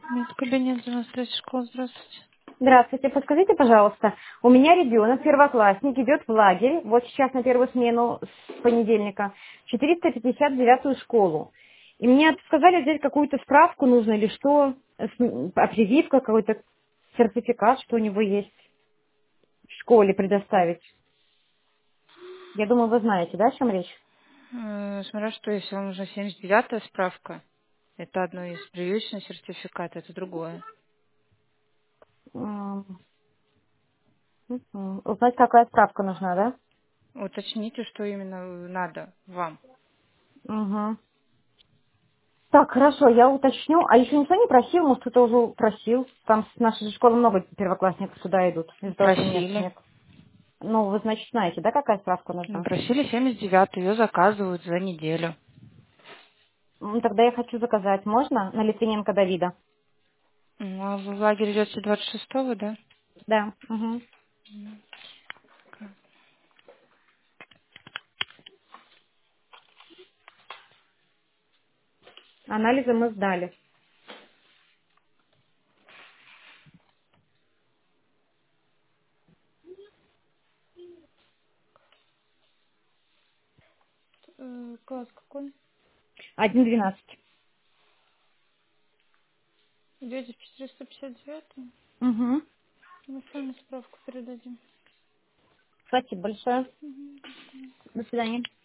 Медкабинет 93 школа, здравствуйте. Здравствуйте, подскажите, пожалуйста, у меня ребенок, первоклассник, идет в лагерь, вот сейчас на первую смену с понедельника, в 459-ю школу. И мне сказали взять какую-то справку нужно или что, прививка, какой-то сертификат, что у него есть в школе предоставить. Я думаю, вы знаете, да, о чем речь? Смотря что, если вам нужна 79-я справка, это одно из прививочных сертификатов, это другое. М, Узнать, какая справка нужна, да? Уточните, что именно надо вам. Угу. Так, хорошо, я уточню. А еще никто не просил, может, кто-то уже просил. Там с нашей же школы много первоклассников сюда идут, из-за того, что мест Просили. нет. Ну, вы, значит, знаете, да, какая справка нужна? Просили 79-ю, ее заказывают за неделю. Тогда я хочу заказать. Можно? На Литвиненко Давида. А вы в лагерь идете 26-го, да? Да. Угу. Анализы мы сдали. Класс какой? 1,12. Идете в 459-ю? Угу. Мы сами справку передадим. Спасибо большое. До свидания.